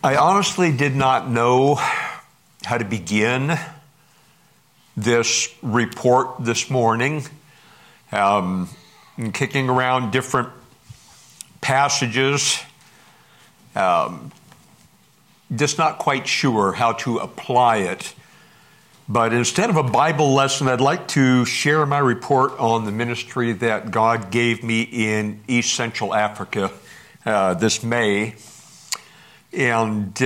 I honestly did not know how to begin this report this morning. Kicking around different passages, just not quite sure how to apply it. But instead of a Bible lesson, I'd like to share my report on the ministry that God gave me in East Central Africa this May. And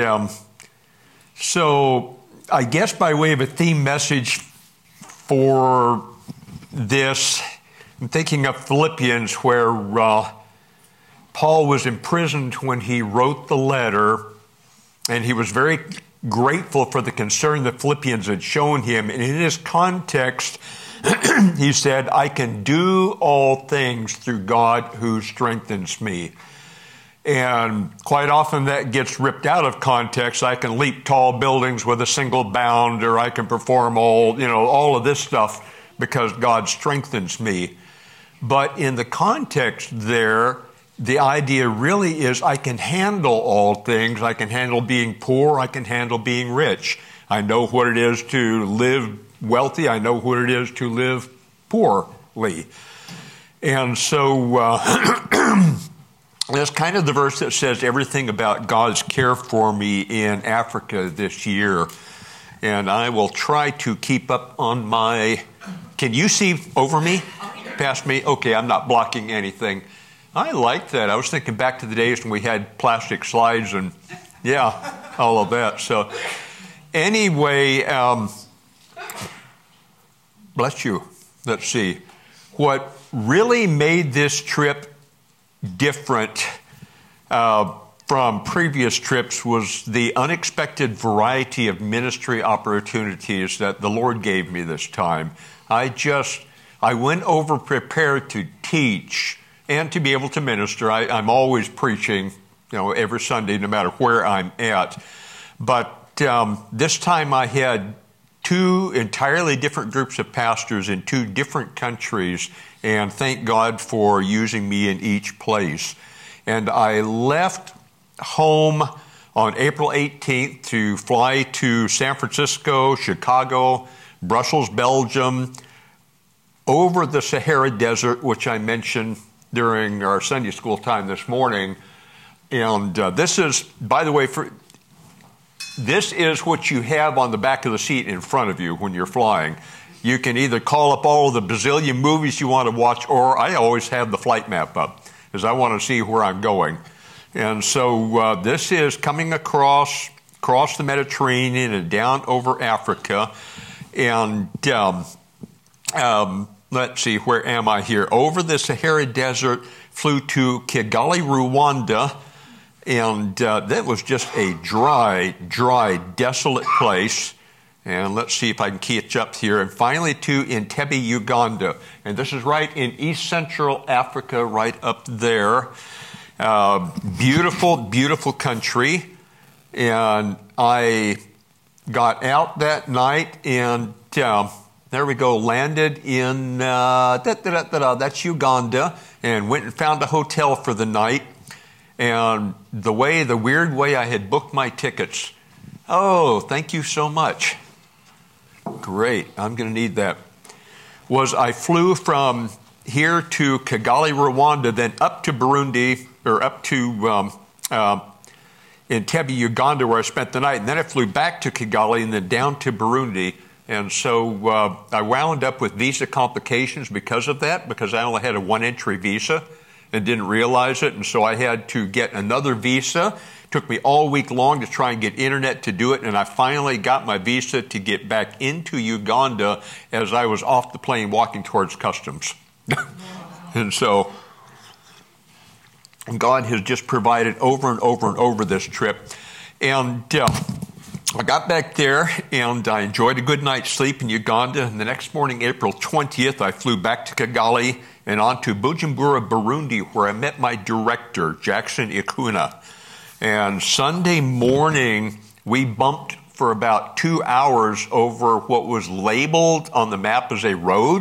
so I guess by way of a theme message for this, I'm thinking of Philippians, where Paul was imprisoned when he wrote the letter, and he was very grateful for the concern the Philippians had shown him. And in his context, he said, I can do all things through God who strengthens me. And quite often that gets ripped out of context. I can leap tall buildings with a single bound, or I can perform all of this stuff because God strengthens me. But in the context there, the idea really is I can handle all things. I can handle being poor. I can handle being rich. I know what it is to live wealthy. I know what it is to live poorly. And so that's kind of the verse that says everything about God's care for me in Africa this year. And I will try to keep up on my... Can you see over me? Past me? Okay, I'm not blocking anything. I like that. I was thinking back to the days when we had plastic slides and, all of that. So anyway, bless you. Let's see. What really made this trip different from previous trips was the unexpected variety of ministry opportunities that the Lord gave me this time. I went over prepared to teach and to be able to minister. I'm always preaching, every Sunday, no matter where I'm at. But this time I had two entirely different groups of pastors in two different countries, and thank God for using me in each place. And I left home on April 18th to fly to San Francisco, Chicago, Brussels, Belgium, over the Sahara Desert, which I mentioned during our Sunday school time this morning. And this is, by the way, this is what you have on the back of the seat in front of you when you're flying. You can either call up all of the bazillion movies you want to watch, or I always have the flight map up, because I want to see where I'm going. And so this is coming across the Mediterranean and down over Africa. And let's see, where am I here? Over the Sahara Desert, flew to Kigali, Rwanda, and that was just a dry, desolate place. And let's see if I can catch up here. And finally to Entebbe, Uganda. And this is right in East Central Africa, right up there. Beautiful, beautiful country. And I got out that night and... there we go, landed in, that's Uganda, and went and found a hotel for the night. And the weird way I had booked my tickets, oh, thank you so much. Great, I'm going to need that. Was I flew from here to Kigali, Rwanda, then up to Burundi, or up to Entebbe, Uganda, where I spent the night. And then I flew back to Kigali and then down to Burundi. And so I wound up with visa complications because of that, because I only had a one-entry visa and didn't realize it. And so I had to get another visa. It took me all week long to try and get internet to do it. And I finally got my visa to get back into Uganda as I was off the plane walking towards customs. And so God has just provided over and over and over this trip. And I got back there and I enjoyed a good night's sleep in Uganda. And the next morning, April 20th, I flew back to Kigali and on to Bujumbura, Burundi, where I met my director, Jackson Ikuna. And Sunday morning, we bumped for about 2 hours over what was labeled on the map as a road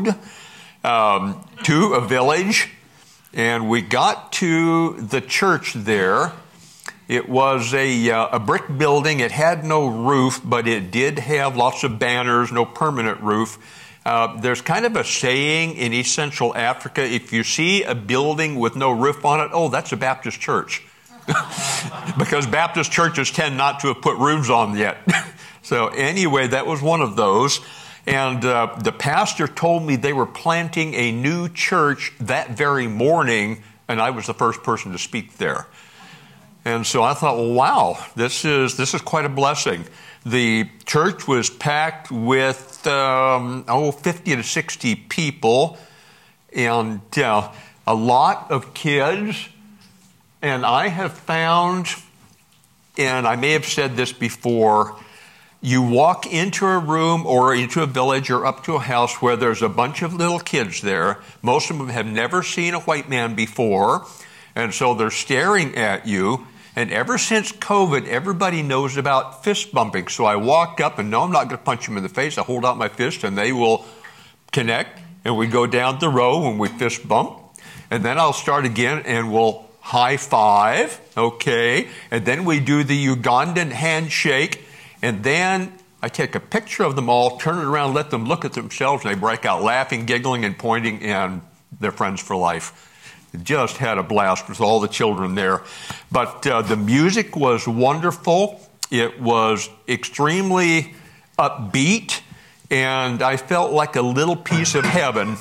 to a village. And we got to the church there, It was a brick building. It had no roof, but it did have lots of banners, no permanent roof. There's kind of a saying in East Central Africa, if you see a building with no roof on it, oh, that's a Baptist church. Because Baptist churches tend not to have put roofs on yet. So anyway, that was one of those. And the pastor told me they were planting a new church that very morning, and I was the first person to speak there. And so I thought, well, wow, this is quite a blessing. The church was packed with 50 to 60 people, and a lot of kids. And I have found, and I may have said this before, you walk into a room or into a village or up to a house where there's a bunch of little kids there. Most of them have never seen a white man before, and so they're staring at you. And ever since COVID, everybody knows about fist bumping. So I walk up, and no, I'm not going to punch them in the face. I hold out my fist, and they will connect, and we go down the row, and we fist bump. And then I'll start again, and we'll high five, okay? And then we do the Ugandan handshake, and then I take a picture of them all, turn it around, let them look at themselves, and they break out laughing, giggling, and pointing, and they're friends for life. Just had a blast with all the children there. But the music was wonderful. It was extremely upbeat, and I felt like a little piece of heaven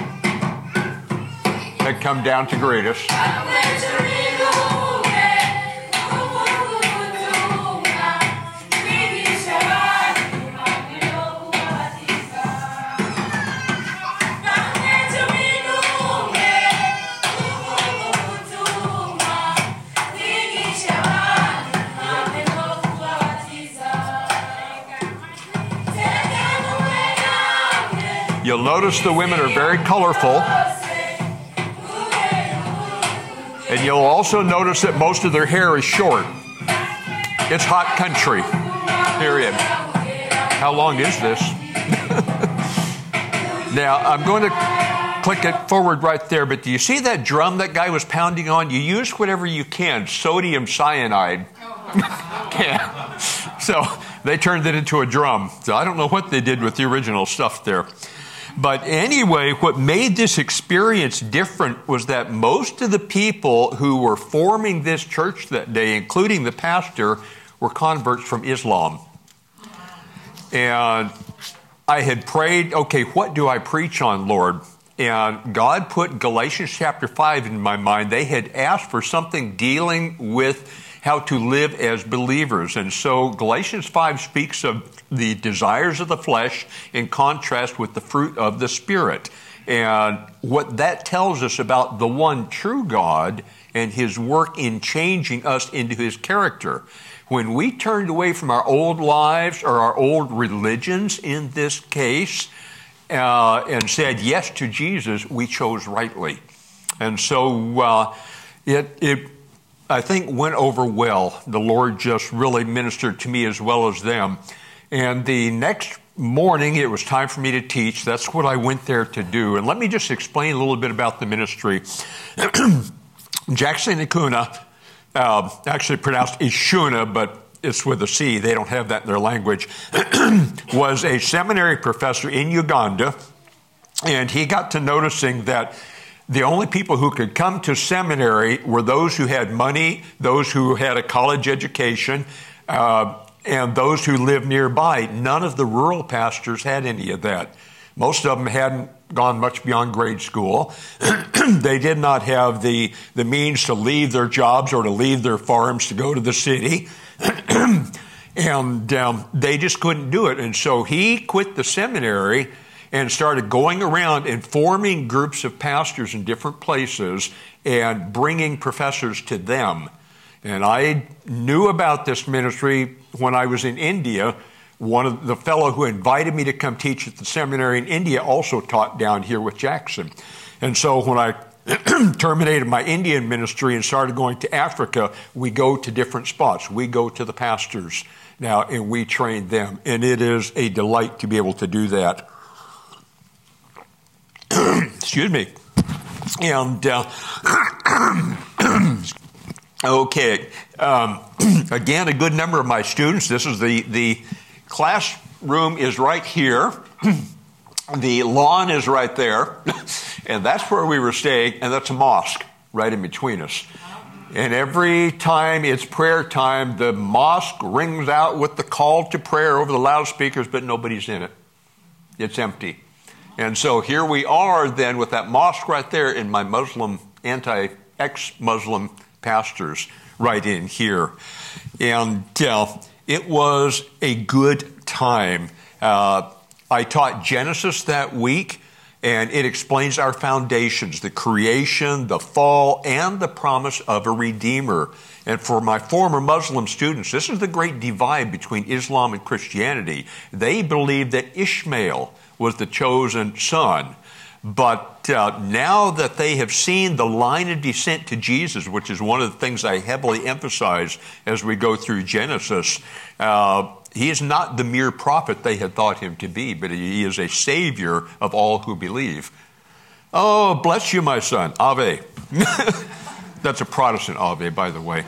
had come down to greet us. You'll notice the women are very colorful. And you'll also notice that most of their hair is short. It's hot country. Period. How long is this? Now, I'm going to click it forward right there, but do you see that drum that guy was pounding on? You use whatever you can. Sodium cyanide. Yeah. So they turned it into a drum. So I don't know what they did with the original stuff there. But anyway, what made this experience different was that most of the people who were forming this church that day, including the pastor, were converts from Islam. And I had prayed, okay, what do I preach on, Lord? And God put Galatians chapter 5 in my mind. They had asked for something dealing with how to live as believers. And so Galatians 5 speaks of the desires of the flesh in contrast with the fruit of the Spirit. And what that tells us about the one true God and His work in changing us into His character. When we turned away from our old lives or our old religions in this case and said yes to Jesus, we chose rightly. And so it I think went over well. The Lord just really ministered to me as well as them. And the next morning, it was time for me to teach. That's what I went there to do. And let me just explain a little bit about the ministry. Jackson Ikuna, actually pronounced Ishuna, but it's with a C. They don't have that in their language, was a seminary professor in Uganda. And he got to noticing that the only people who could come to seminary were those who had money, those who had a college education, and those who lived nearby. None of the rural pastors had any of that. Most of them hadn't gone much beyond grade school. They did not have the means to leave their jobs or to leave their farms to go to the city. And they just couldn't do it. And so he quit the seminary and started going around and forming groups of pastors in different places and bringing professors to them. And I knew about this ministry when I was in India. One of the fellow who invited me to come teach at the seminary in India also taught down here with Jackson. And so when I terminated my Indian ministry and started going to Africa, we go to different spots. We go to the pastors now and we train them. And it is a delight to be able to do that. Excuse me. And Okay. Again, a good number of my students. This is the classroom is right here. The lawn is right there. And that's where we were staying. And that's a mosque right in between us. And every time it's prayer time, the mosque rings out with the call to prayer over the loudspeakers, but nobody's in it. It's empty. And so here we are then with that mosque right there and my ex-Muslim pastors right in here. And it was a good time. I taught Genesis that week, and it explains our foundations, the creation, the fall, and the promise of a Redeemer. And for my former Muslim students, this is the great divide between Islam and Christianity. They believe that Ishmael was the chosen son. But now that they have seen the line of descent to Jesus, which is one of the things I heavily emphasize as we go through Genesis, he is not the mere prophet they had thought him to be, but he is a savior of all who believe. Oh, bless you, my son. Ave. That's a Protestant Ave, by the way.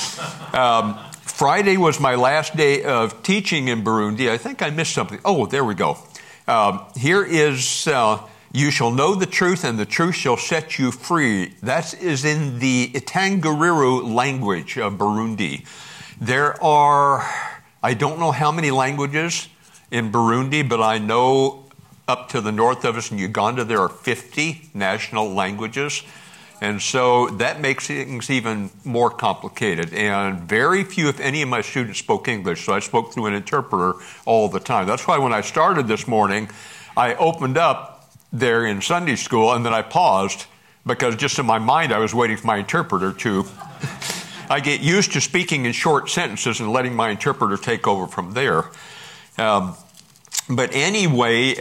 Friday was my last day of teaching in Burundi. I think I missed something. Oh, there we go. Here is, you shall know the truth, and the truth shall set you free. That is in the Itangariru language of Burundi. There are, I don't know how many languages in Burundi, but I know up to the north of us in Uganda, there are 50 national languages. And so that makes things even more complicated. And very few, if any, of my students spoke English, so I spoke through an interpreter all the time. That's why when I started this morning, I opened up there in Sunday school, and then I paused, because just in my mind I was waiting for my interpreter to... I get used to speaking in short sentences and letting my interpreter take over from there. But anyway,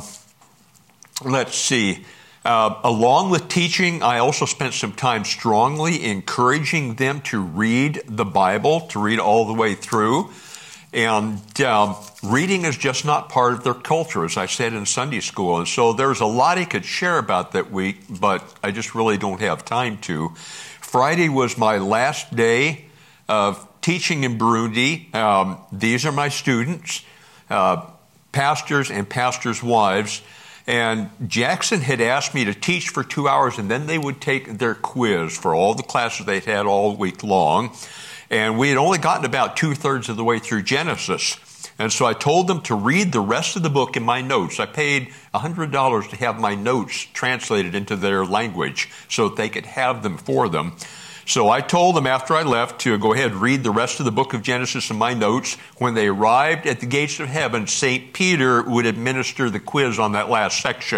let's see. Along with teaching, I also spent some time strongly encouraging them to read the Bible, to read all the way through. And reading is just not part of their culture, as I said in Sunday school. And so there's a lot I could share about that week, but I just really don't have time to. Friday was my last day of teaching in Burundi. These are my students, pastors and pastors' wives. And Jackson had asked me to teach for 2 hours, and then they would take their quiz for all the classes they'd had all week long. And we had only gotten about 2/3 of the way through Genesis. And so I told them to read the rest of the book in my notes. I paid $100 to have my notes translated into their language so that they could have them for them. So I told them after I left to go ahead and read the rest of the book of Genesis in my notes. When they arrived at the gates of heaven, St. Peter would administer the quiz on that last section.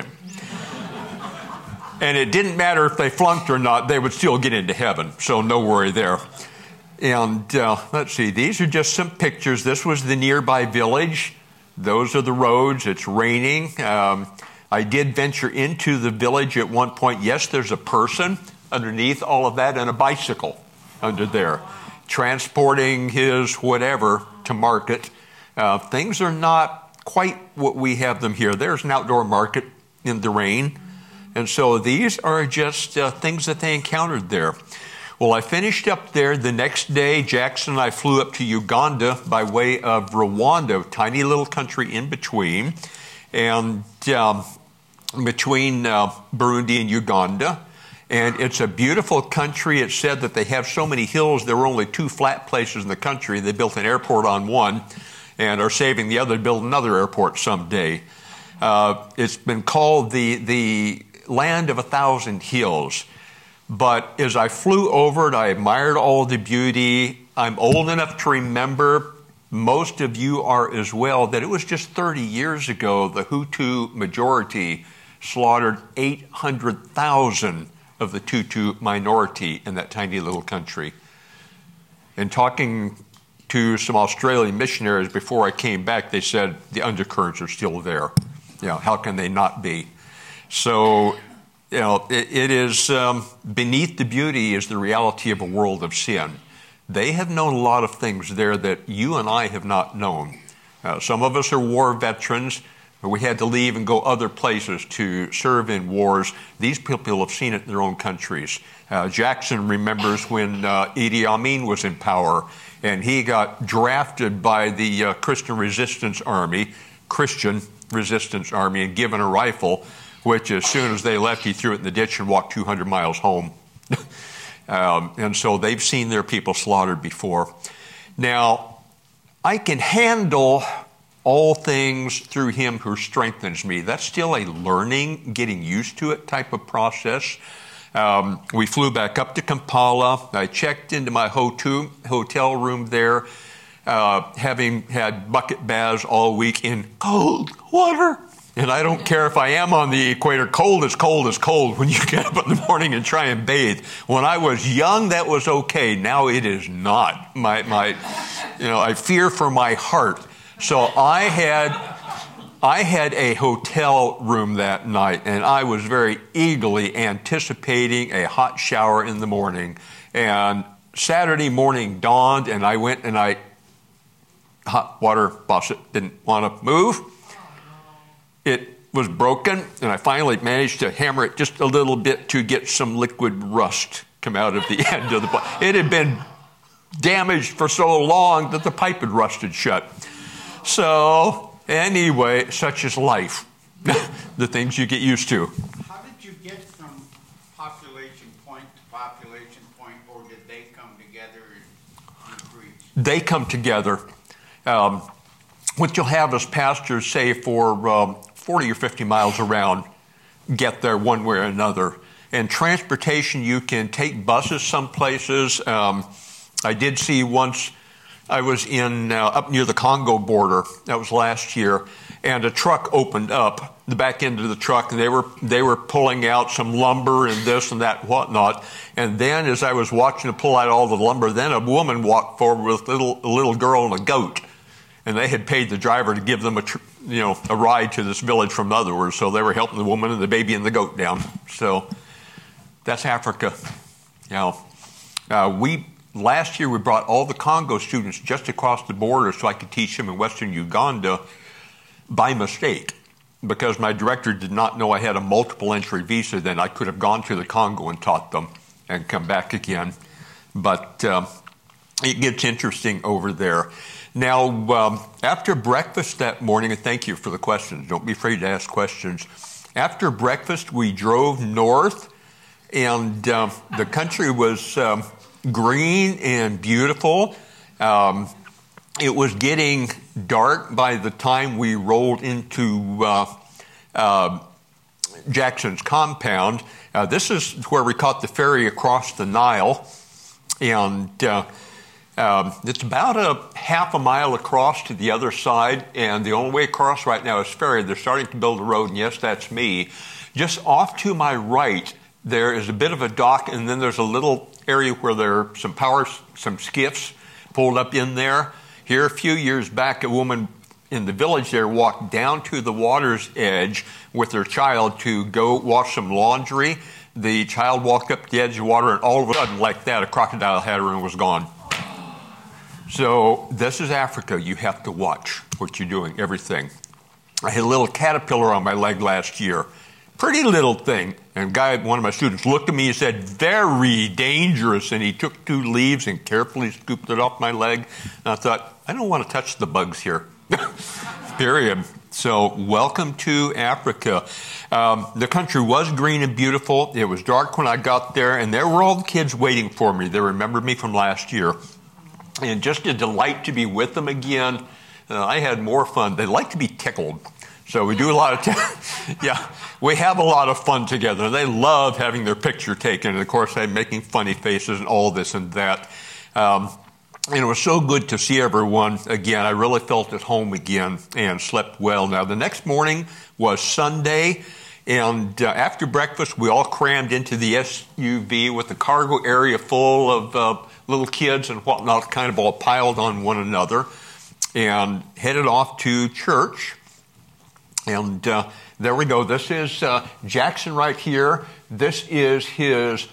And it didn't matter if they flunked or not, they would still get into heaven. So no worry there. And let's see, these are just some pictures. This was the nearby village. Those are the roads. It's raining. I did venture into the village at one point. Yes, there's a person underneath all of that and a bicycle under there, transporting his whatever to market. Things are not quite what we have them here. There's an outdoor market in the rain. And so these are just things that they encountered there. Well, I finished up there. The next day, Jackson and I flew up to Uganda by way of Rwanda, a tiny little country in between, and between Burundi and Uganda. And it's a beautiful country. It's said that they have so many hills, there were only 2 flat places in the country. They built an airport on one and are saving the other to build another airport someday. It's been called the land of 1,000 hills. But as I flew over it, I admired all the beauty. I'm old enough to remember, most of you are as well, that it was just 30 years ago the Hutu majority slaughtered 800,000 of the Tutsi minority in that tiny little country. And talking to some Australian missionaries before I came back, they said the undercurrents are still there. You know, how can they not be? So... You know, it is beneath the beauty is the reality of a world of sin. They have known a lot of things there that you and I have not known. Some of us are war veterans. We had to leave and go other places to serve in wars. These people have seen it in their own countries. Jackson remembers when Idi Amin was in power, and he got drafted by the Christian Resistance Army, and given a rifle, which as soon as they left, he threw it in the ditch and walked 200 miles home. And so they've seen their people slaughtered before. Now, I can handle all things through him who strengthens me. That's still a learning, getting used to it type of process. We flew back up to Kampala. I checked into my hotel room there, having had bucket baths all week in cold water. And I don't care if I am on the equator, cold is cold is cold when you get up in the morning and try and bathe. When I was young, that was okay. Now it is not. I fear for my heart. So I had a hotel room that night, and I was very eagerly anticipating a hot shower in the morning. And Saturday morning dawned, and I went and hot water faucet didn't want to move. It was broken, and I finally managed to hammer it just a little bit to get some liquid rust come out of the end of the pipe. It had been damaged for so long that the pipe had rusted shut. So, anyway, such is life. The things you get used to. How did you get from population point to population point, or did they come together and preach? They come together. What you'll have is pastors say for 40 or 50 miles around, get there one way or another. And transportation, you can take buses some places. I did see once, I was in up near the Congo border. That was last year, and a truck opened up the back end of the truck, and they were pulling out some lumber and this and that, whatnot. And then, as I was watching them pull out all the lumber, then a woman walked forward with a little girl and a goat, and they had paid the driver to give them a ride to this village from others. So they were helping the woman and the baby and the goat down. So that's Africa. Last year, we brought all the Congo students just across the border so I could teach them in Western Uganda by mistake, because my director did not know I had a multiple entry visa. Then I could have gone to the Congo and taught them and come back again. But it gets interesting over there. Now, after breakfast that morning, and thank you for the questions. Don't be afraid to ask questions. After breakfast, we drove north, and the country was green and beautiful. It was getting dark by the time we rolled into Jackson's compound. This is where we caught the ferry across the Nile, and it's about a half a mile across to the other side, and the only way across right now is ferry. They're starting to build a road, and yes, that's me. Just off to my right, there is a bit of a dock, and then there's a little area where there are some skiffs pulled up in there. Here, a few years back, a woman in the village there walked down to the water's edge with her child to go wash some laundry. The child walked up to the edge of the water, and all of a sudden, like that, a crocodile had her and was gone. So this is Africa. You have to watch what you're doing, everything. I had a little caterpillar on my leg last year. Pretty little thing. And one of my students looked at me and said, very dangerous. And he took 2 leaves and carefully scooped it off my leg. And I thought, I don't want to touch the bugs here. Period. So welcome to Africa. The country was green and beautiful. It was dark when I got there, and there were all the kids waiting for me. They remembered me from last year. And just a delight to be with them again. I had more fun. They like to be tickled. So we do a lot of, we have a lot of fun together. They love having their picture taken. And of course, I'm making funny faces and all this and that. And it was so good to see everyone again. I really felt at home again and slept well. Now, the next morning was Sunday. And after breakfast, we all crammed into the SUV with the cargo area full of little kids and whatnot, kind of all piled on one another, and headed off to church. And there we go. This is Jackson right here. This is his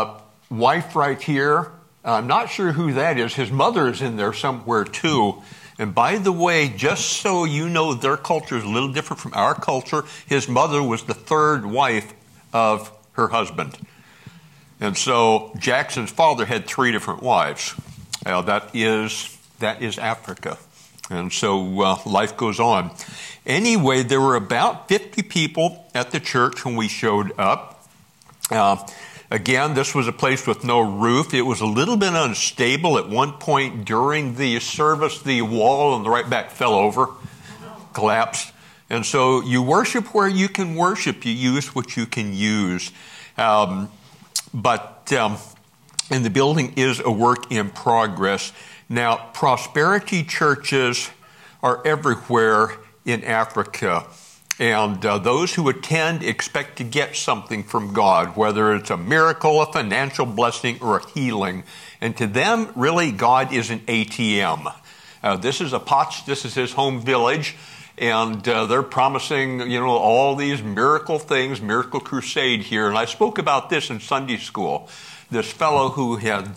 wife right here. I'm not sure who that is. His mother is in there somewhere too. And by the way, just so you know, their culture is a little different from our culture. His mother was the third wife of her husband. And so Jackson's father had 3 different wives. That is Africa. And so life goes on. Anyway, there were about 50 people at the church when we showed up. Again, this was a place with no roof. It was a little bit unstable. At one point during the service, the wall on the right back fell over, collapsed. And so you worship where you can worship. You use what you can use. And the building is a work in progress. Now, prosperity churches are everywhere in Africa. And those who attend expect to get something from God, whether it's a miracle, a financial blessing, or a healing. And to them, really, God is an ATM. This is Potts. This is his home village. And they're promising, all these miracle things, miracle crusade here. And I spoke about this in Sunday school. This fellow who had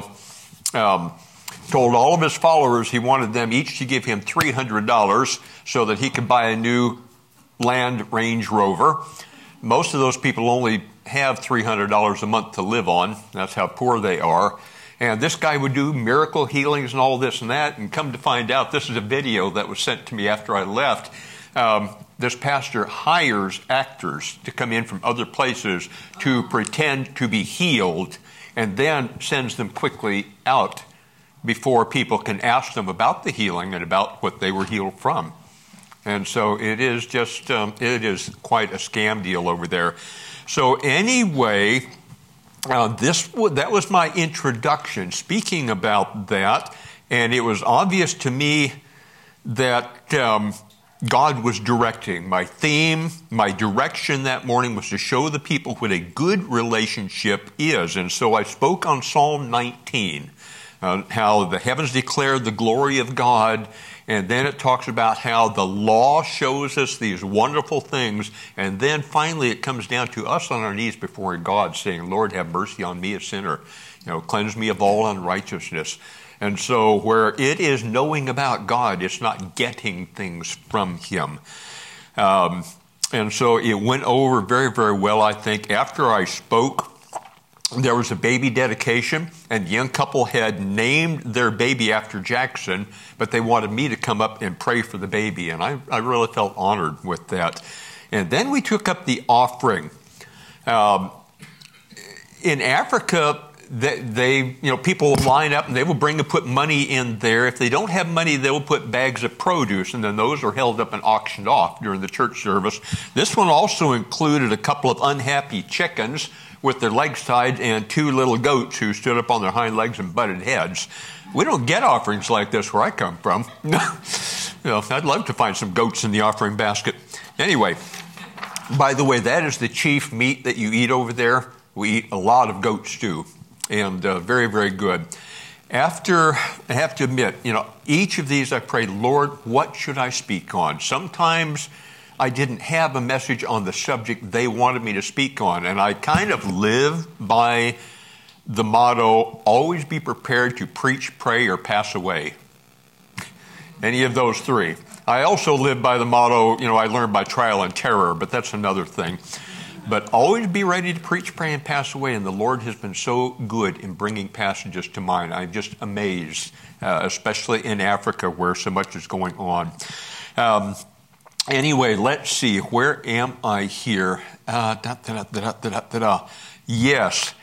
told all of his followers he wanted them each to give him $300 so that he could buy a new Land Range Rover. Most of those people only have $300 a month to live on. That's how poor they are. And this guy would do miracle healings and all this and that, and come to find out, this is a video that was sent to me after I left. This pastor hires actors to come in from other places to pretend to be healed, and then sends them quickly out before people can ask them about the healing and about what they were healed from. And so it is just, it is quite a scam deal over there. So anyway, that was my introduction, speaking about that. And it was obvious to me that God was directing. My theme, my direction that morning was to show the people what a good relationship is. And so I spoke on Psalm 19, how the heavens declare the glory of God. And then it talks about how the law shows us these wonderful things. And then finally it comes down to us on our knees before God saying, Lord, have mercy on me, a sinner. Cleanse me of all unrighteousness. And so where it is knowing about God, it's not getting things from Him. And so it went over very, very well, I think. After I spoke, there was a baby dedication, and the young couple had named their baby after Jackson, but they wanted me to come up and pray for the baby, and I really felt honored with that. And then we took up the offering. In Africa, people will line up and they will put money in there. If they don't have money, they will put bags of produce, and then those are held up and auctioned off during the church service. This one also included a couple of unhappy chickens with their legs tied and 2 little goats who stood up on their hind legs and butted heads. We don't get offerings like this where I come from. I'd love to find some goats in the offering basket. Anyway, by the way, that is the chief meat that you eat over there. We eat a lot of goat stew, and very, very good. I have to admit, each of these I prayed, Lord, what should I speak on? Sometimes I didn't have a message on the subject they wanted me to speak on, and I kind of live by the motto, always be prepared to preach, pray, or pass away. Any of those 3. I also live by the motto, I learned by trial and terror, but that's another thing. But always be ready to preach, pray, and pass away. And the Lord has been so good in bringing passages to mind. I'm just amazed, especially in Africa where so much is going on. Anyway, let's see. Where am I here? Yes.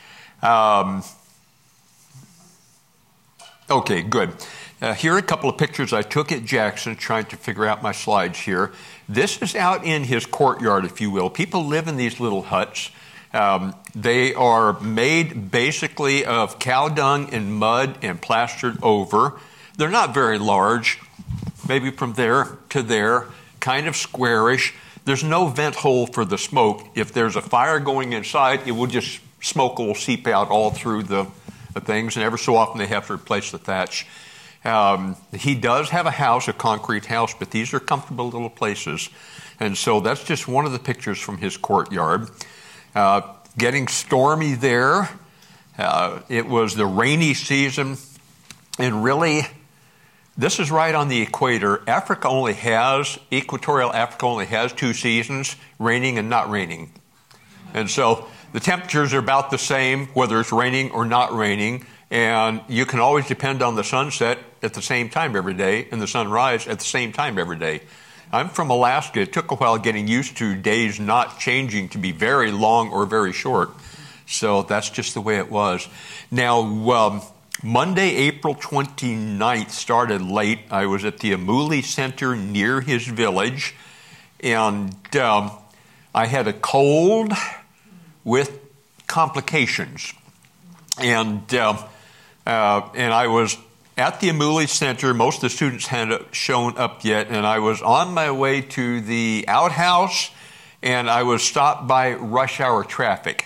Okay, good. Here are a couple of pictures I took at Jackson, trying to figure out my slides here. This is out in his courtyard, if you will. People live in these little huts. They are made basically of cow dung and mud and plastered over. They're not very large, maybe from there to there, kind of squarish. There's no vent hole for the smoke. If there's a fire going inside, smoke will seep out all through the things, and every so often they have to replace the thatch. He does have a house, a concrete house, but these are comfortable little places. And so that's just one of the pictures from his courtyard. Getting stormy there. It was the rainy season, and really this is right on the equator. Equatorial Africa only has 2 seasons, raining and not raining. And so the temperatures are about the same, whether it's raining or not raining. And you can always depend on the sunset at the same time every day and the sunrise at the same time every day. I'm from Alaska. It took a while getting used to days not changing to be very long or very short. So that's just the way it was. Now, Monday, April 29th started late. I was at the Amuli Center near his village. And I had a cold with complications. And I was at the Amuli Center. Most of the students hadn't shown up yet, and I was on my way to the outhouse, and I was stopped by rush hour traffic.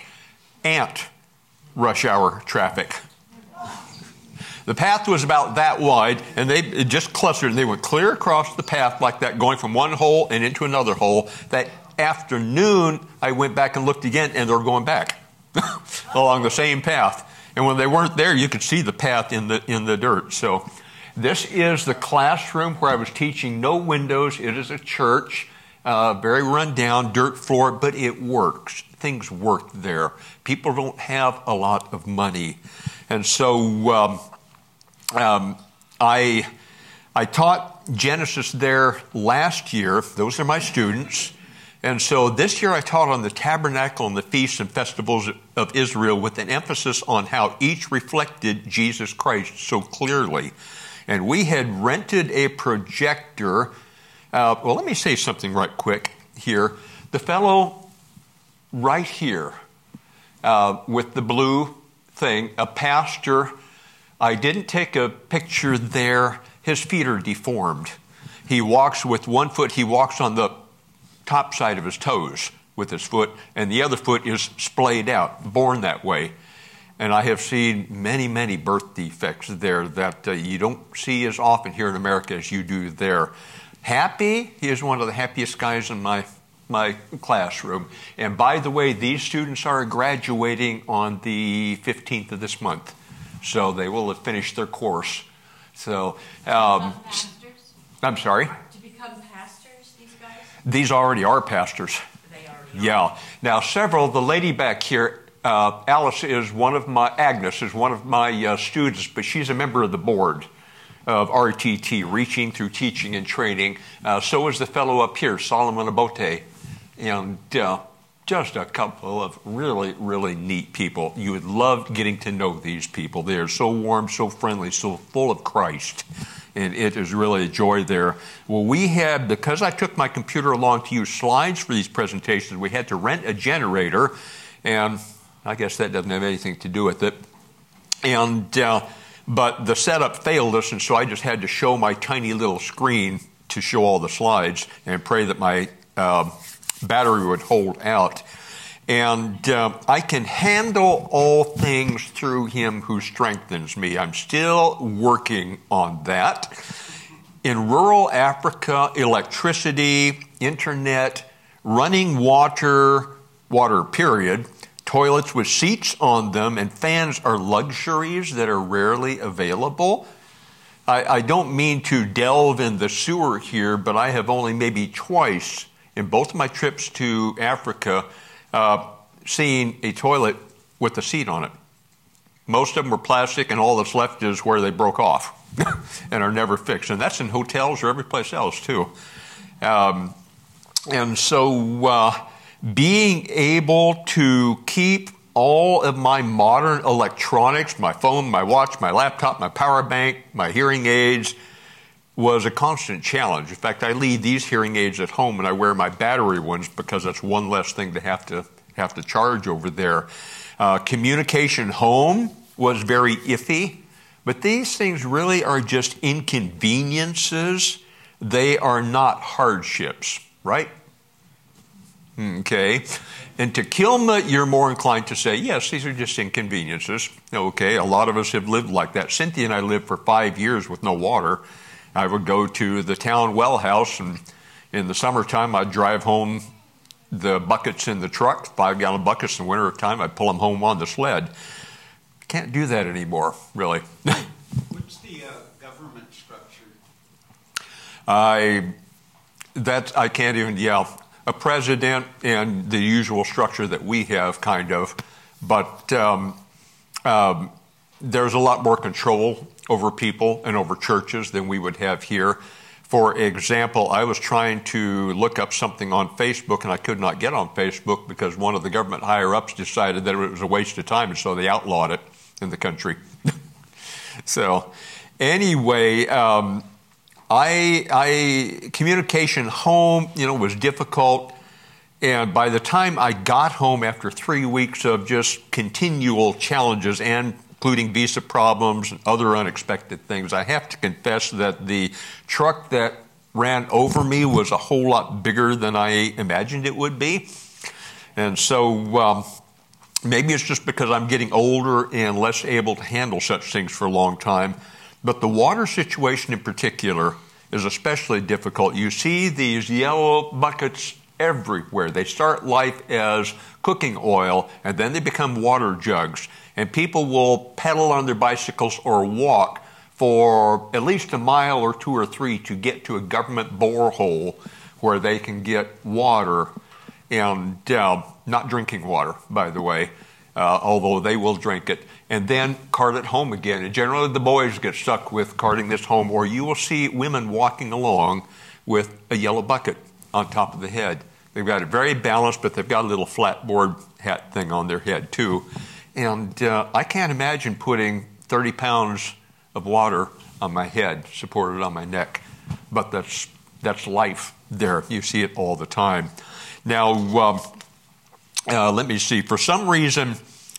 Rush hour traffic. The path was about that wide, and it just clustered, and they went clear across the path like that, going from one hole and into another hole. That afternoon, I went back and looked again, and they were going back along the same path. And when they weren't there, you could see the path in the dirt. So this is the classroom where I was teaching. No windows. It is a church, very run down, dirt floor, but it works. Things work there. People don't have a lot of money. And so I taught Genesis there last year. Those are my students. And so this year I taught on the tabernacle and the feasts and festivals of Israel with an emphasis on how each reflected Jesus Christ so clearly. And we had rented a projector. Well, let me say something right quick here. The fellow right here with the blue thing, a pastor, I didn't take a picture there. His feet are deformed. He walks with one foot. He walks on the top side of his toes with his foot, and the other foot is splayed out, born that way. And I have seen many, many birth defects there that you don't see as often here in America as you do there. Happy, he is one of the happiest guys in my classroom. And by the way, these students are graduating on the 15th of this month. So they will have finished their course. So, pastors? I'm sorry? To become pastors, these guys? These already are pastors. They already are. Yeah. Now, the lady back here, Agnes is one of my students, but she's a member of the board of RTT, Reaching Through Teaching and Training. So is the fellow up here, Solomon Abote. And just a couple of really, really neat people. You would love getting to know these people. They are so warm, so friendly, so full of Christ. And it is really a joy there. Well, we had, because I took my computer along to use slides for these presentations, we had to rent a generator. And I guess that doesn't have anything to do with it. And but the setup failed us, and so I just had to show my tiny little screen to show all the slides and pray that my battery would hold out. And I can handle all things through him who strengthens me. I'm still working on that. In rural Africa, electricity, internet, running water period, toilets with seats on them, and fans are luxuries that are rarely available. I don't mean to delve in the sewer here, but I have only maybe twice in both of my trips to Africa seen a toilet with a seat on it. Most of them were plastic, and all that's left is where they broke off and are never fixed. And that's in hotels or every place else, too. And so being able to keep all of my modern electronics, my phone, my watch, my laptop, my power bank, my hearing aids, was a constant challenge. In fact, I leave these hearing aids at home and I wear my battery ones because that's one less thing to have to charge over there. Communication home was very iffy, but these things really are just inconveniences. They are not hardships, right? Okay. In Takilma, you're more inclined to say, yes, these are just inconveniences. Okay, a lot of us have lived like that. Cynthia and I lived for 5 years with no water. I would go to the town well house, and in the summertime, I'd drive home the buckets in the truck, 5-gallon buckets. In the winter time, I'd pull them home on the sled. Can't do that anymore, really. What's the government structure I can't even, a president and the usual structure that we have, kind of, but there's a lot more control over people and over churches than we would have here. For example, I was trying to look up something on Facebook, and I could not get on Facebook because one of the government higher-ups decided that it was a waste of time, and so they outlawed it in the country. So anyway, communication home, was difficult. And by the time I got home after 3 weeks of just continual challenges, and including visa problems and other unexpected things, I have to confess that the truck that ran over me was a whole lot bigger than I imagined it would be. And so maybe it's just because I'm getting older and less able to handle such things for a long time. But the water situation in particular is especially difficult. You see these yellow buckets everywhere. They start life as cooking oil, and then they become water jugs. And people will pedal on their bicycles or walk for at least a mile or 2 or 3 to get to a government borehole where they can get water, and not drinking water, by the way, although they will drink it, and then cart it home again. And generally the boys get stuck with carting this home, or you will see women walking along with a yellow bucket on top of the head. They've got it very balanced, but they've got a little flatboard hat thing on their head too. And I can't imagine putting 30 pounds of water on my head, supported on my neck. But that's life there. You see it all the time. Now, let me see. For some reason,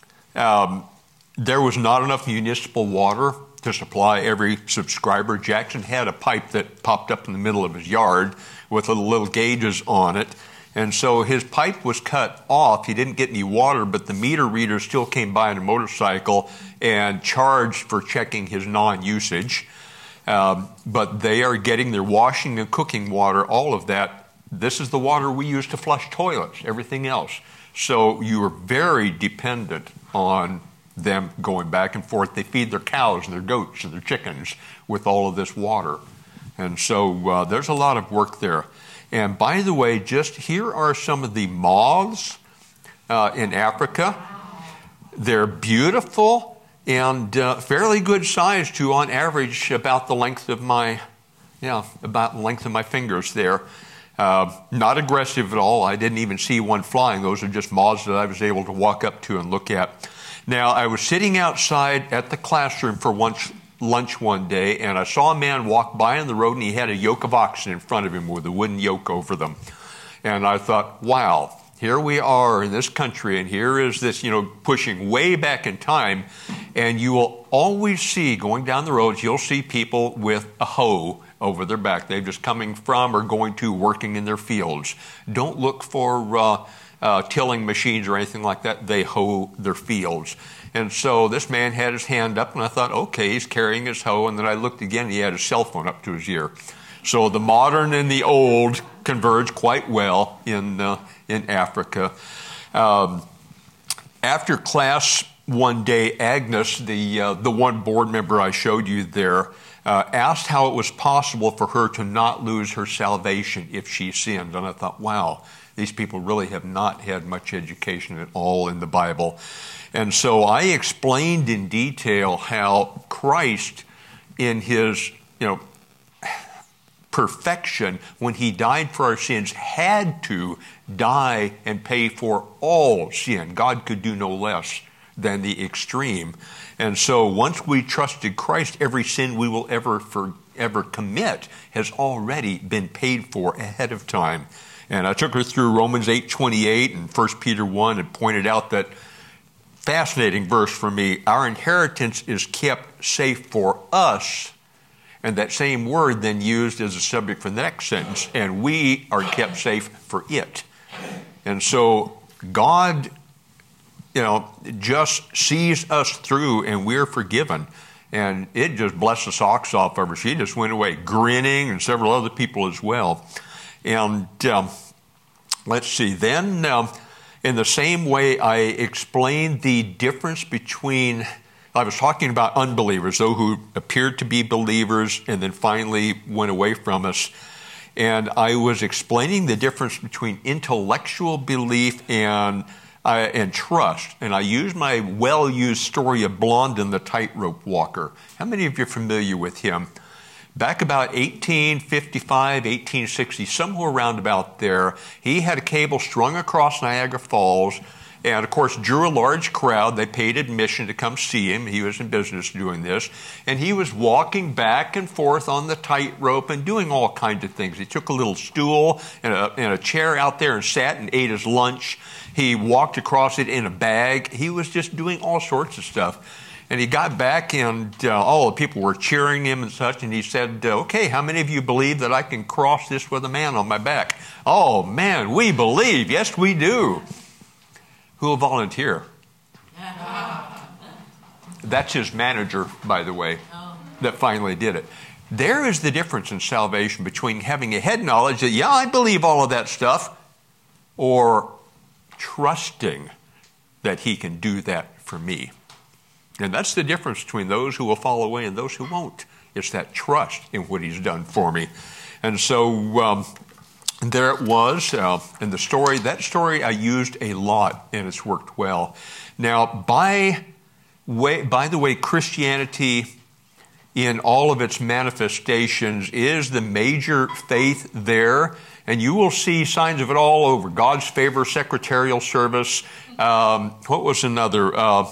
there was not enough municipal water to supply every subscriber. Jackson had a pipe that popped up in the middle of his yard with little gauges on it. And so his pipe was cut off. He didn't get any water, but the meter reader still came by on a motorcycle and charged for checking his non-usage. But they are getting their washing and cooking water, all of that. This is the water we use to flush toilets, everything else. So you are very dependent on them going back and forth. They feed their cows and their goats and their chickens with all of this water. And so there's a lot of work there. And by the way, just here are some of the moths in Africa. They're beautiful and fairly good size too, on average about the length of my fingers there. Not aggressive at all. I didn't even see one flying. Those are just moths that I was able to walk up to and look at. Now, I was sitting outside at the classroom for lunch one day, and I saw a man walk by on the road, and he had a yoke of oxen in front of him with a wooden yoke over them. And I thought, wow, here we are in this country, and here is this, pushing way back in time, and you will always see, going down the roads, you'll see people with a hoe over their back. They're just coming from or going to working in their fields. Don't look for tilling machines or anything like that. They hoe their fields. And so this man had his hand up, and I thought, okay, he's carrying his hoe. And then I looked again, and he had his cell phone up to his ear. So the modern and the old converge quite well in Africa. After class one day, Agnes, the one board member I showed you there, asked how it was possible for her to not lose her salvation if she sinned. And I thought, wow, these people really have not had much education at all in the Bible. And so I explained in detail how Christ, in his perfection, when he died for our sins, had to die and pay for all sin. God could do no less than the extreme. And so once we trusted Christ, every sin we will ever commit has already been paid for ahead of time. And I took her through Romans 8:28 and 1 Peter 1 and pointed out that fascinating verse for me, our inheritance is kept safe for us. And that same word then used as a subject for the next sentence, and we are kept safe for it. And so God, just sees us through, and we're forgiven. And it just blessed the socks off of her. She just went away grinning, and several other people as well. And let's see, then in the same way I explained the difference between I was talking about unbelievers, those who appeared to be believers and then finally went away from us. And I was explaining the difference between intellectual belief and trust. And I used my well-used story of Blondin, the tightrope walker. How many of you are familiar with him? Back about 1855, 1860, somewhere around about there, he had a cable strung across Niagara Falls and, of course, drew a large crowd. They paid admission to come see him. He was in business doing this. And he was walking back and forth on the tightrope and doing all kinds of things. He took a little stool and a chair out there and sat and ate his lunch. He walked across it in a bag. He was just doing all sorts of stuff. And he got back, and all the people were cheering him and such. And he said, okay, how many of you believe that I can cross this with a man on my back? Oh, man, we believe. Yes, we do. Who will volunteer? That's his manager, by the way, that finally did it. There is the difference in salvation between having a head knowledge that, yeah, I believe all of that stuff, or trusting that he can do that for me. And that's the difference between those who will fall away and those who won't. It's that trust in what he's done for me. And so there it was. And that story I used a lot, and it's worked well. Now, by the way, Christianity in all of its manifestations is the major faith there. And you will see signs of it all over. God's Favor Secretarial Service. What was another?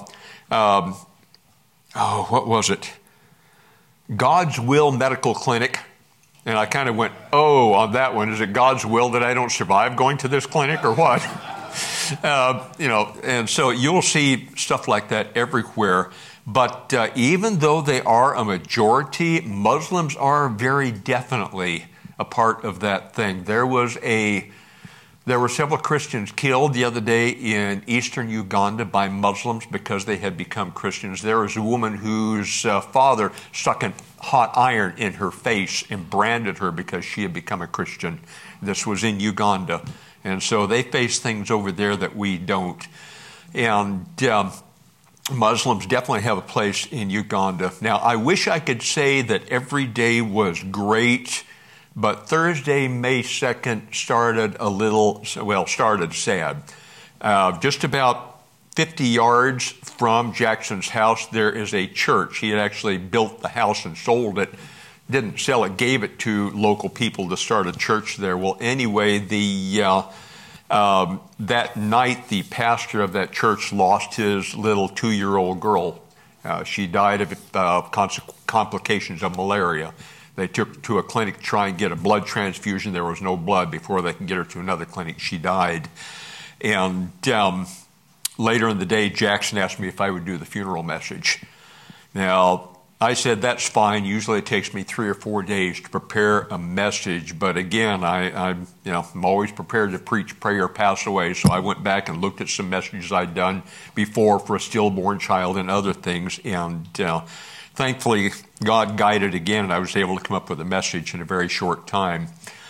What was it? God's Will Medical Clinic. And I kind of went, on that one. Is it God's will that I don't survive going to this clinic or what? And so you'll see stuff like that everywhere. But even though they are a majority, Muslims are very definitely a part of that thing. There were several Christians killed the other day in eastern Uganda by Muslims because they had become Christians. There was a woman whose father stuck a hot iron in her face and branded her because she had become a Christian. This was in Uganda. And so they face things over there that we don't. And Muslims definitely have a place in Uganda. Now, I wish I could say that every day was great, but Thursday, May 2nd, started sad. Just about 50 yards from Jackson's house, there is a church. He had actually built the house and sold it. Didn't sell it, gave it to local people to start a church there. Well, anyway, that night, the pastor of that church lost his little 2-year-old girl. She died of complications of malaria. They took her to a clinic to try and get a blood transfusion. There was no blood. Before they could get her to another clinic, she died. And later in the day, Jackson asked me if I would do the funeral message. Now, I said, that's fine. Usually it takes me 3 or 4 days to prepare a message. But again, I'm always prepared to preach, pray, or pass away. So I went back and looked at some messages I'd done before for a stillborn child and other things. And thankfully, God guided again, and I was able to come up with a message in a very short time.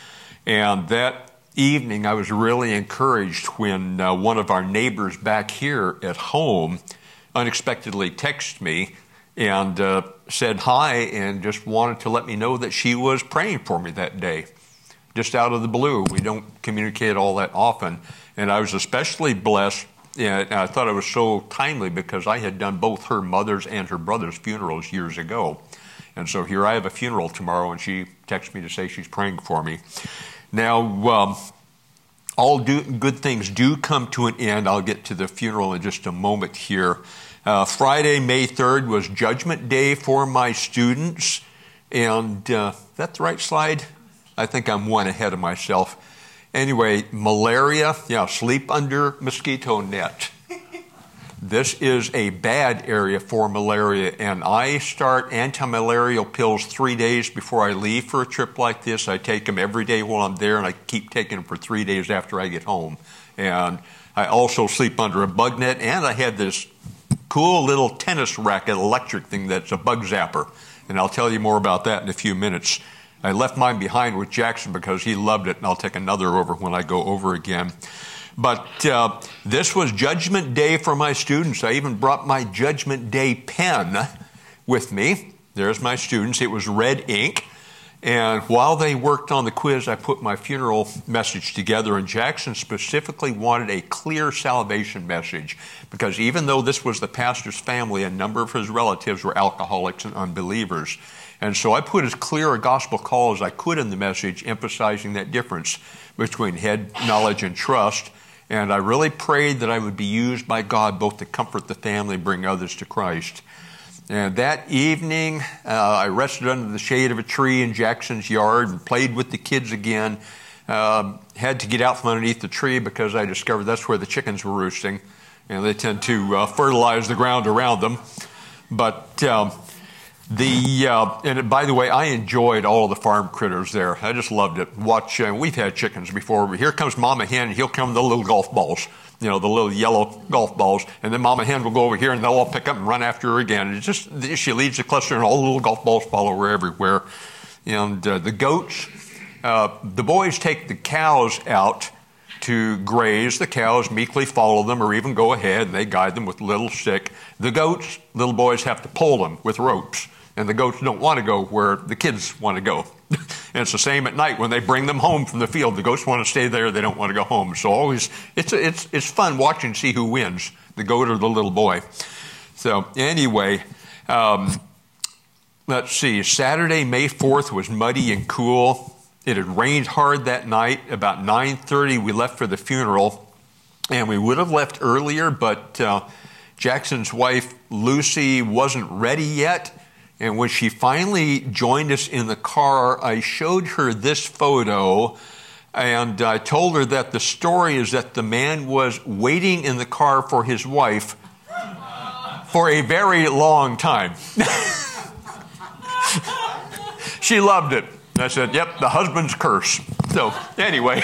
And that evening, I was really encouraged when one of our neighbors back here at home unexpectedly texted me and said hi and just wanted to let me know that she was praying for me that day, just out of the blue. We don't communicate all that often. And I was especially blessed, and I thought it was so timely because I had done both her mother's and her brother's funerals years ago. And so here I have a funeral tomorrow, and she texts me to say she's praying for me. Now, all good things do come to an end. I'll get to the funeral in just a moment here. Friday, May 3rd, was Judgment Day for my students. And that's the right slide? I think I'm one ahead of myself. Anyway, malaria, sleep under mosquito net. This is a bad area for malaria, and I start anti-malarial pills 3 days before I leave for a trip like this. I take them every day while I'm there, and I keep taking them for 3 days after I get home. And I also sleep under a bug net, and I have this cool little tennis racket electric thing that's a bug zapper, and I'll tell you more about that in a few minutes. I left mine behind with Jackson because he loved it, and I'll take another over when I go over again. But this was Judgment Day for my students. I even brought my Judgment Day pen with me. There's my students. It was red ink. And while they worked on the quiz, I put my funeral message together, and Jackson specifically wanted a clear salvation message because even though this was the pastor's family, a number of his relatives were alcoholics and unbelievers. And so I put as clear a gospel call as I could in the message, emphasizing that difference between head knowledge and trust. And I really prayed that I would be used by God both to comfort the family and bring others to Christ. And that evening, I rested under the shade of a tree in Jackson's yard and played with the kids again. Had to get out from underneath the tree because I discovered that's where the chickens were roosting. And they tend to fertilize the ground around them. But and by the way, I enjoyed all of the farm critters there. I just loved it. We've had chickens before, but here comes Mama Hen, and he'll come with the little golf balls, the little yellow golf balls, and then Mama Hen will go over here, and they'll all pick up and run after her again. It's just, she leads the cluster, and all the little golf balls follow her everywhere. And the goats, the boys take the cows out to graze. The cows meekly follow them or even go ahead, and they guide them with a little stick. The goats, little boys have to pull them with ropes. And the goats don't want to go where the kids want to go. And it's the same at night when they bring them home from the field. The goats want to stay there. They don't want to go home. So always, it's fun watching to see who wins, the goat or the little boy. So anyway, let's see. Saturday, May 4th was muddy and cool. It had rained hard that night. About 9:30, we left for the funeral. And we would have left earlier, but Jackson's wife, Lucy, wasn't ready yet. And when she finally joined us in the car, I showed her this photo, and I told her that the story is that the man was waiting in the car for his wife for a very long time. She loved it. I said, yep, the husband's curse. So anyway,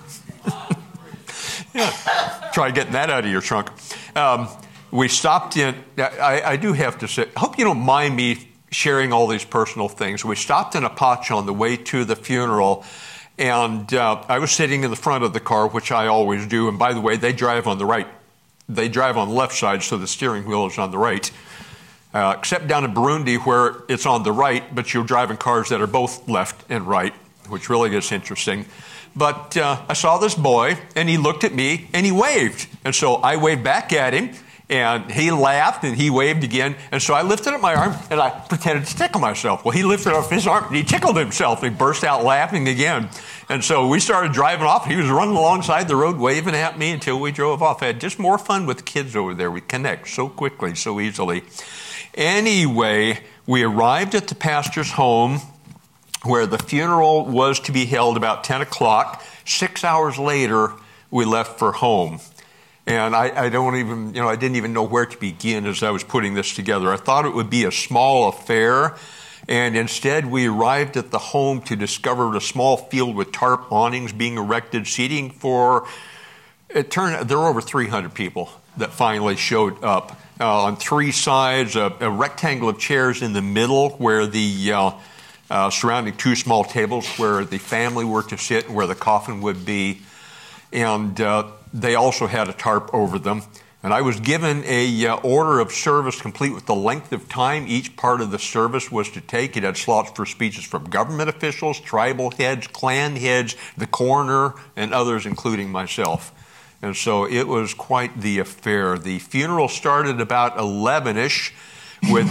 yeah, try getting that out of your trunk. We stopped in, I do have to say, I hope you don't mind me sharing all these personal things. We stopped in Apache on the way to the funeral, and I was sitting in the front of the car, which I always do. And by the way, they drive on the right. They drive on the left side, so the steering wheel is on the right. Except down in Burundi where it's on the right, but you're driving cars that are both left and right, which really gets interesting. But I saw this boy, and he looked at me, and he waved. And so I waved back at him. And he laughed, and he waved again. And so I lifted up my arm, and I pretended to tickle myself. Well, he lifted up his arm, and he tickled himself. And he burst out laughing again. And so we started driving off. He was running alongside the road, waving at me until we drove off. I had just more fun with the kids over there. We connect so quickly, so easily. Anyway, we arrived at the pastor's home where the funeral was to be held about 10 o'clock. 6 hours later, we left for home. And I didn't even know where to begin as I was putting this together. I thought it would be a small affair, and instead we arrived at the home to discover a small field with tarp awnings being erected, seating for, there were over 300 people that finally showed up. On three sides, a rectangle of chairs in the middle where the surrounding two small tables where the family were to sit and where the coffin would be. And they also had a tarp over them. And I was given a order of service complete with the length of time each part of the service was to take. It had slots for speeches from government officials, tribal heads, clan heads, the coroner, and others, including myself. And so it was quite the affair. The funeral started about 11-ish with...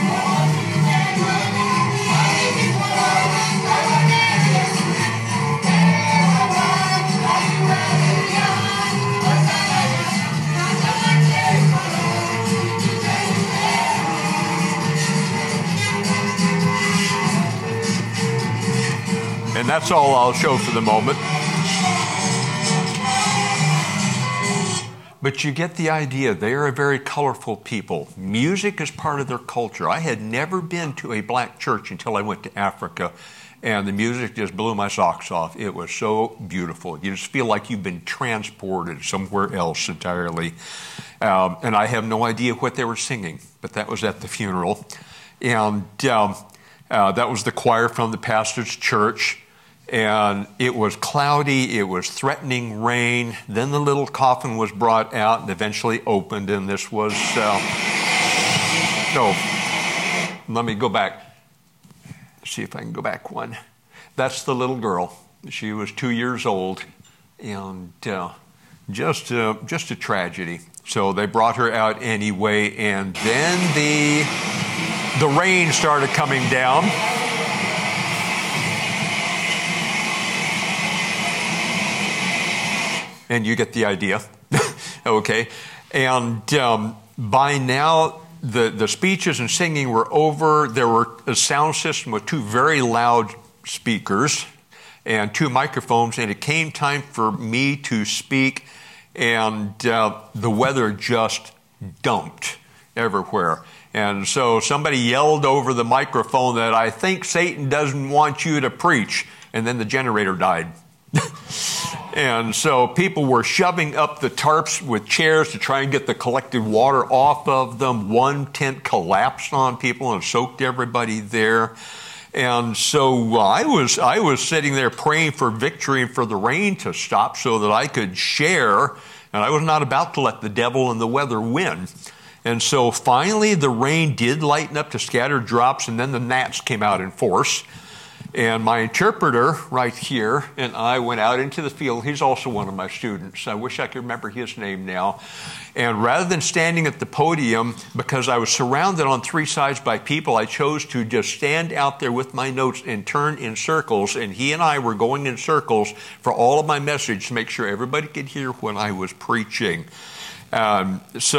And that's all I'll show for the moment. But you get the idea. They are a very colorful people. Music is part of their culture. I had never been to a black church until I went to Africa, and the music just blew my socks off. It was so beautiful. You just feel like you've been transported somewhere else entirely. And I have no idea what they were singing, but that was at the funeral. And that was the choir from the pastor's church. And it was cloudy, it was threatening rain. Then the little coffin was brought out and eventually opened, and this was, no, let me go back. See if I can go back one. That's the little girl. She was 2 years old, and just a tragedy. So they brought her out anyway, and then the rain started coming down. And you get the idea. Okay. And by now, the speeches and singing were over. There were a sound system with 2 very loud speakers and 2 microphones, and it came time for me to speak, and the weather just dumped everywhere. And so somebody yelled over the microphone that, "I think Satan doesn't want you to preach," and then the generator died. And so people were shoving up the tarps with chairs to try and get the collected water off of them. One tent collapsed on people and soaked everybody there. And so I was sitting there praying for victory and for the rain to stop so that I could share. And I was not about to let the devil and the weather win. And so finally the rain did lighten up to scattered drops, and then the gnats came out in force. And my interpreter right here and I went out into the field. He's also one of my students. I wish I could remember his name now. And rather than standing at the podium, because I was surrounded on 3 sides by people, I chose to just stand out there with my notes and turn in circles. And he and I were going in circles for all of my message to make sure everybody could hear when I was preaching. As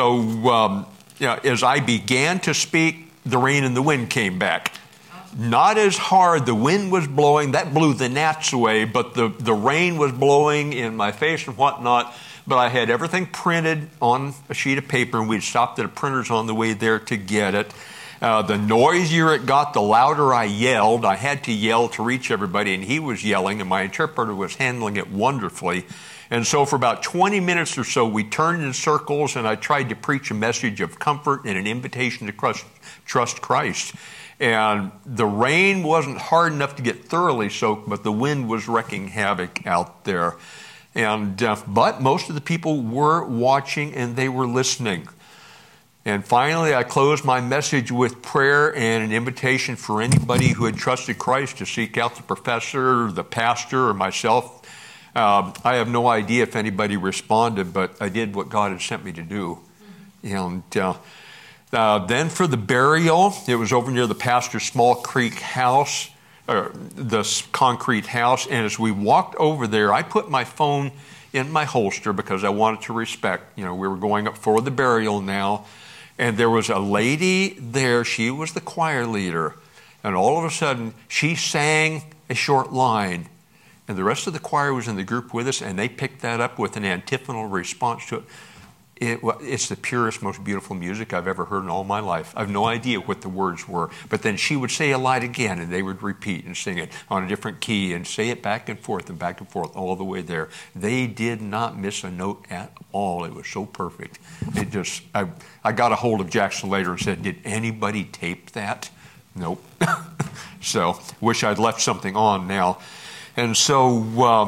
I began to speak, the rain and the wind came back. Not as hard. The wind was blowing. That blew the gnats away, but the rain was blowing in my face and whatnot. But I had everything printed on a sheet of paper, and we'd stopped at a printer's on the way there to get it. The noisier it got, the louder I yelled. I had to yell to reach everybody, and he was yelling, and my interpreter was handling it wonderfully. And so for about 20 minutes or so, we turned in circles, and I tried to preach a message of comfort and an invitation to trust Christ. And the rain wasn't hard enough to get thoroughly soaked, but the wind was wreaking havoc out there. And but most of the people were watching and they were listening. And finally, I closed my message with prayer and an invitation for anybody who had trusted Christ to seek out the professor, or the pastor, or myself. I have no idea if anybody responded, but I did what God had sent me to do. And then for the burial, it was over near the pastor's small creek house, or the concrete house. And as we walked over there, I put my phone in my holster because I wanted to respect. We were going up for the burial now. And there was a lady there. She was the choir leader. And all of a sudden, she sang a short line. And the rest of the choir was in the group with us, and they picked that up with an antiphonal response to it. It's the purest, most beautiful music I've ever heard in all my life. I have no idea what the words were. But then she would say a line again, and they would repeat and sing it on a different key and say it back and forth all the way there. They did not miss a note at all. It was so perfect. I got a hold of Jackson later and said, "Did anybody tape that?" Nope. So, wish I'd left something on now. And so,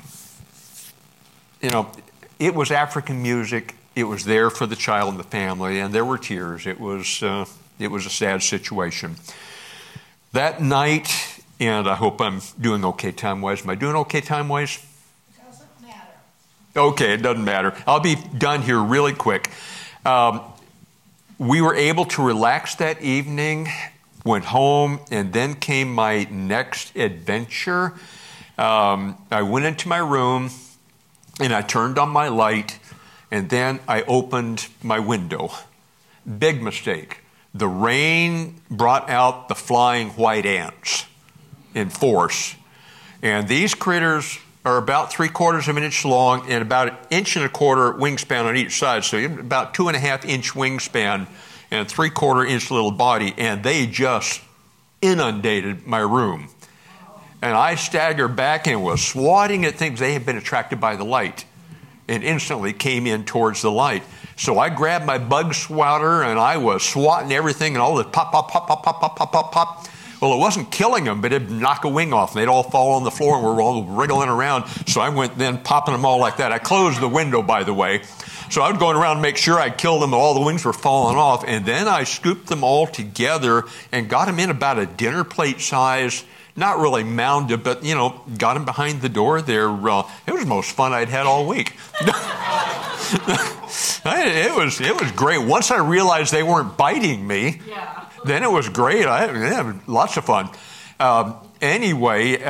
it was African music. It was there for the child and the family, and there were tears. It was a sad situation. That night, and I hope I'm doing okay time-wise. Am I doing okay time-wise? Doesn't matter. Okay, it doesn't matter. I'll be done here really quick. We were able to relax that evening, went home, and then came my next adventure. I went into my room, and I turned on my light, and then I opened my window. Big mistake. The rain brought out the flying white ants in force. And these critters are about 3/4 of an inch long and about 1.25 inches wingspan on each side. So about 2.5 inch wingspan and 3/4 inch little body. And they just inundated my room. And I staggered back and was swatting at things. They had been attracted by the light and instantly came in towards the light. So I grabbed my bug swatter and I was swatting everything, and all the pop, pop, pop, pop, pop, pop, pop, pop, pop. Well, it wasn't killing them, but it'd knock a wing off. And they'd all fall on the floor, and we're all wriggling around. So I went then popping them all like that. I closed the window, by the way. So I was going around to make sure I'd killed them. All the wings were falling off. And then I scooped them all together and got them in about a dinner plate size. Not really mounded, but, got them behind the door there. It was the most fun I'd had all week. It was great. Once I realized they weren't biting me, then it was great. I had lots of fun. Anyway,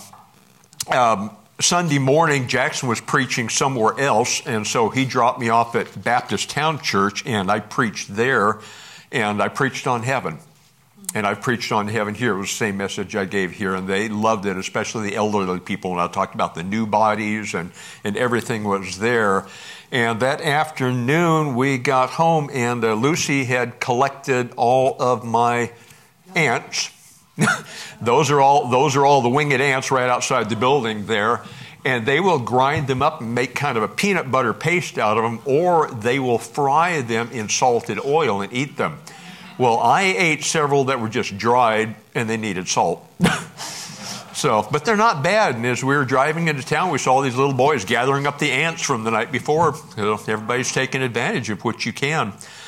Sunday morning, Jackson was preaching somewhere else, and so he dropped me off at Baptist Town Church, and I preached there, and I preached on heaven. And I preached on heaven here. It was the same message I gave here, and they loved it, especially the elderly people. And I talked about the new bodies, and everything was there. And that afternoon, we got home, and Lucy had collected all of my ants. Those are all the winged ants right outside the building there. And they will grind them up and make kind of a peanut butter paste out of them, or they will fry them in salted oil and eat them. Well, I ate several that were just dried, and they needed salt. But they're not bad. And as we were driving into town, we saw these little boys gathering up the ants from the night before. Everybody's taking advantage of what you can.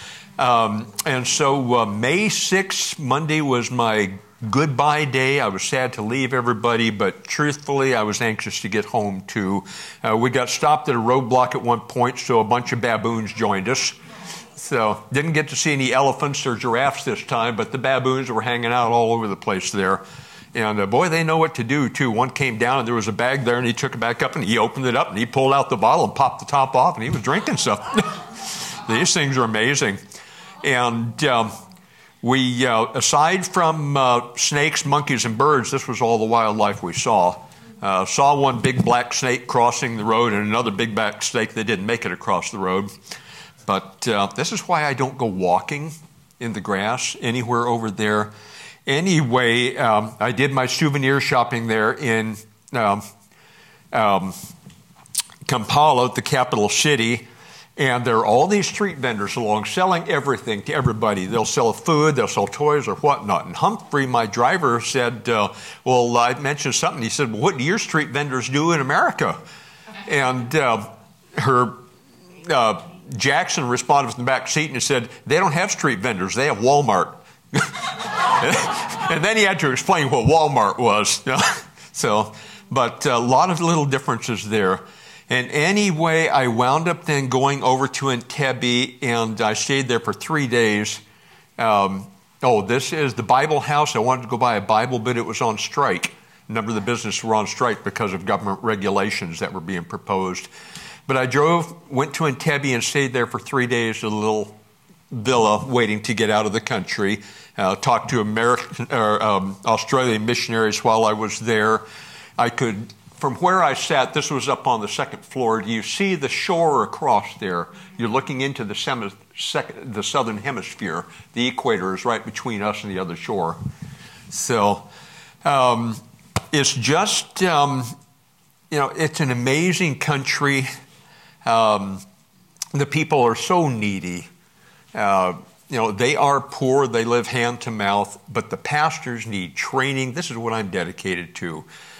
And so May 6th, Monday, was my goodbye day. I was sad to leave everybody, but truthfully, I was anxious to get home too. We got stopped at a roadblock at one point, so a bunch of baboons joined us. So didn't get to see any elephants or giraffes this time, but the baboons were hanging out all over the place there. And boy, they know what to do too. One came down and there was a bag there, and he took it back up and he opened it up and he pulled out the bottle and popped the top off, and he was drinking stuff. These things are amazing. And we, aside from snakes, monkeys, and birds, this was all the wildlife we saw. Saw one big black snake crossing the road and another big black snake that didn't make it across the road. But this is why I don't go walking in the grass anywhere over there. Anyway, I did my souvenir shopping there in Kampala, the capital city. And there are all these street vendors along selling everything to everybody. They'll sell food, they'll sell toys or whatnot. And Humphrey, my driver, said, well, I mentioned something. He said, well, what do your street vendors do in America? And Jackson responded from the back seat and he said, they don't have street vendors, they have Walmart. And then he had to explain what Walmart was. But a lot of little differences there. And anyway, I wound up then going over to Entebbe, and I stayed there for 3 days. This is the Bible House. I wanted to go buy a Bible, but it was on strike. A number of the businesses were on strike because of government regulations that were being proposed. But I went to Entebbe and stayed there for 3 days at a little villa waiting to get out of the country. Talked to Australian missionaries while I was there. I could, from where I sat, this was up on the second floor, you see the shore across there. You're looking into the southern hemisphere. The equator is right between us and the other shore. So it's just, it's an amazing country. The people are so needy. They are poor, they live hand to mouth, but the pastors need training. This is what I'm dedicated to.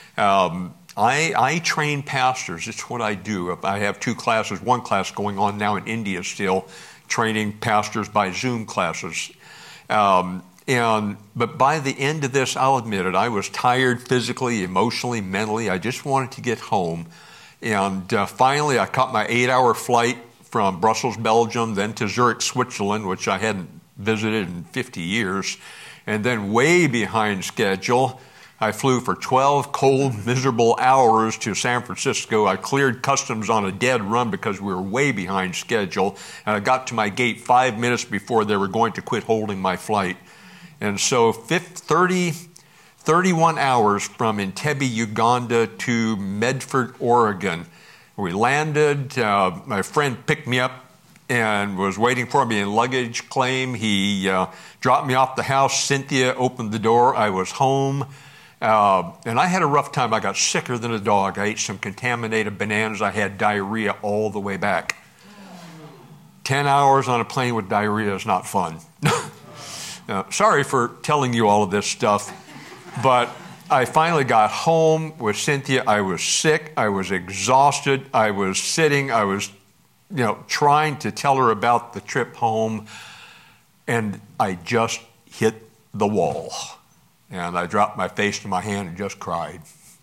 I train pastors. It's what I do. I have 2 classes, 1 class going on now in India still, training pastors by Zoom classes. But by the end of this, I'll admit it, I was tired physically, emotionally, mentally. I just wanted to get home. And finally, I caught my 8-hour flight from Brussels, Belgium, then to Zurich, Switzerland, which I hadn't visited in 50 years. And then way behind schedule, I flew for 12 cold, miserable hours to San Francisco. I cleared customs on a dead run because we were way behind schedule. And I got to my gate 5 minutes before they were going to quit holding my flight. And so 31 hours from Entebbe, Uganda to Medford, Oregon. We landed. My friend picked me up and was waiting for me in luggage claim. He dropped me off the house. Cynthia opened the door. I was home. And I had a rough time. I got sicker than a dog. I ate some contaminated bananas. I had diarrhea all the way back. 10 hours on a plane with diarrhea is not fun. Sorry for telling you all of this stuff. But I finally got home with Cynthia. I was sick. I was exhausted. I was sitting. I was, trying to tell her about the trip home. And I just hit the wall. And I dropped my face to my hand and just cried.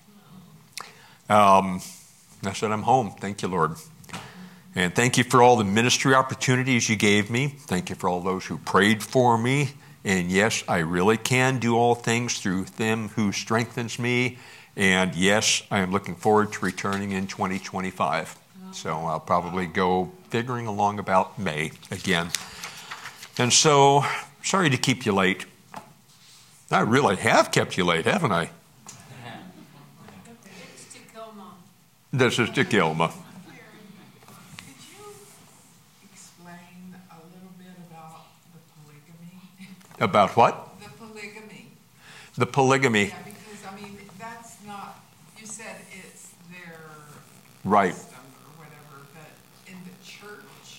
I said, I'm home. Thank you, Lord. And thank you for all the ministry opportunities you gave me. Thank you for all those who prayed for me. And yes, I really can do all things through Him who strengthens me. And yes, I am looking forward to returning in 2025. So I'll probably go figuring along about May again. And so, sorry to keep you late. I really have kept you late, haven't I? It's to Kilma. This is to Gilma. Could you explain a little bit about the polygamy? About what? The polygamy. The polygamy. Yeah, because, that's not, you said it's their Right. custom or whatever, but in the church,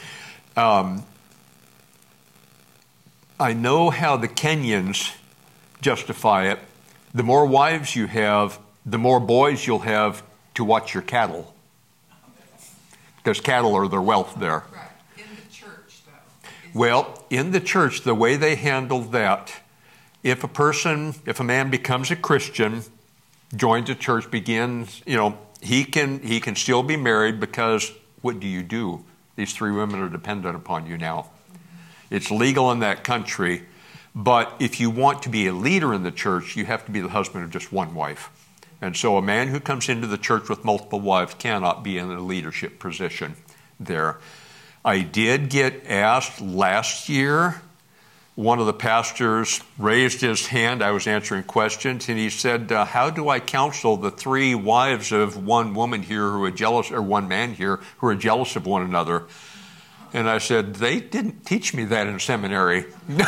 I know how the Kenyans justify it. The more wives you have, the more boys you'll have to watch your cattle. Because cattle are their wealth there. right, in the church, though. Well, in the church, the way they handle that, if a man becomes a Christian, joins a church, begins, he can still be married because what do you do? These 3 women are dependent upon you now. It's legal in that country, but if you want to be a leader in the church, you have to be the husband of just one wife. And so a man who comes into the church with multiple wives cannot be in a leadership position there. I did get asked last year, one of the pastors raised his hand, I was answering questions, and he said, how do I counsel the 3 wives of one woman here who are jealous, or one man here who are jealous of one another? And I said, they didn't teach me that in seminary.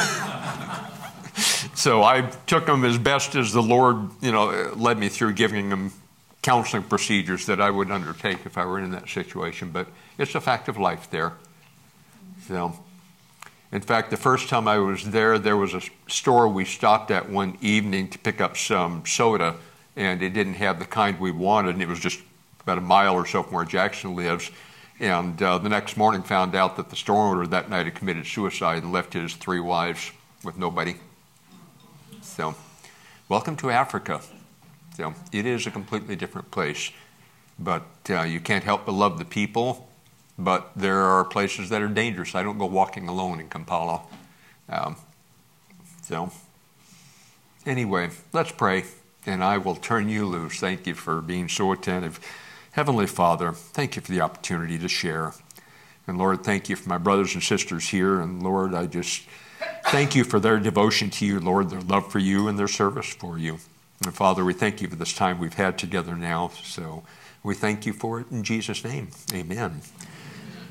So I took them as best as the Lord, led me through, giving them counseling procedures that I would undertake if I were in that situation. But it's a fact of life there. So, in fact, the first time I was there was a store we stopped at one evening to pick up some soda, and it didn't have the kind we wanted, and it was just about a mile or so from where Jackson lives. And the next morning found out that the store owner that night had committed suicide and left his 3 wives with nobody. So, welcome to Africa. So, it is a completely different place. But you can't help but love the people. But there are places that are dangerous. I don't go walking alone in Kampala. Anyway, let's pray. And I will turn you loose. Thank you for being so attentive. Heavenly Father, thank you for the opportunity to share. And Lord, thank you for my brothers and sisters here. And Lord, I just thank you for their devotion to you, Lord, their love for you and their service for you. And Father, we thank you for this time we've had together now. So we thank you for it in Jesus' name. Amen.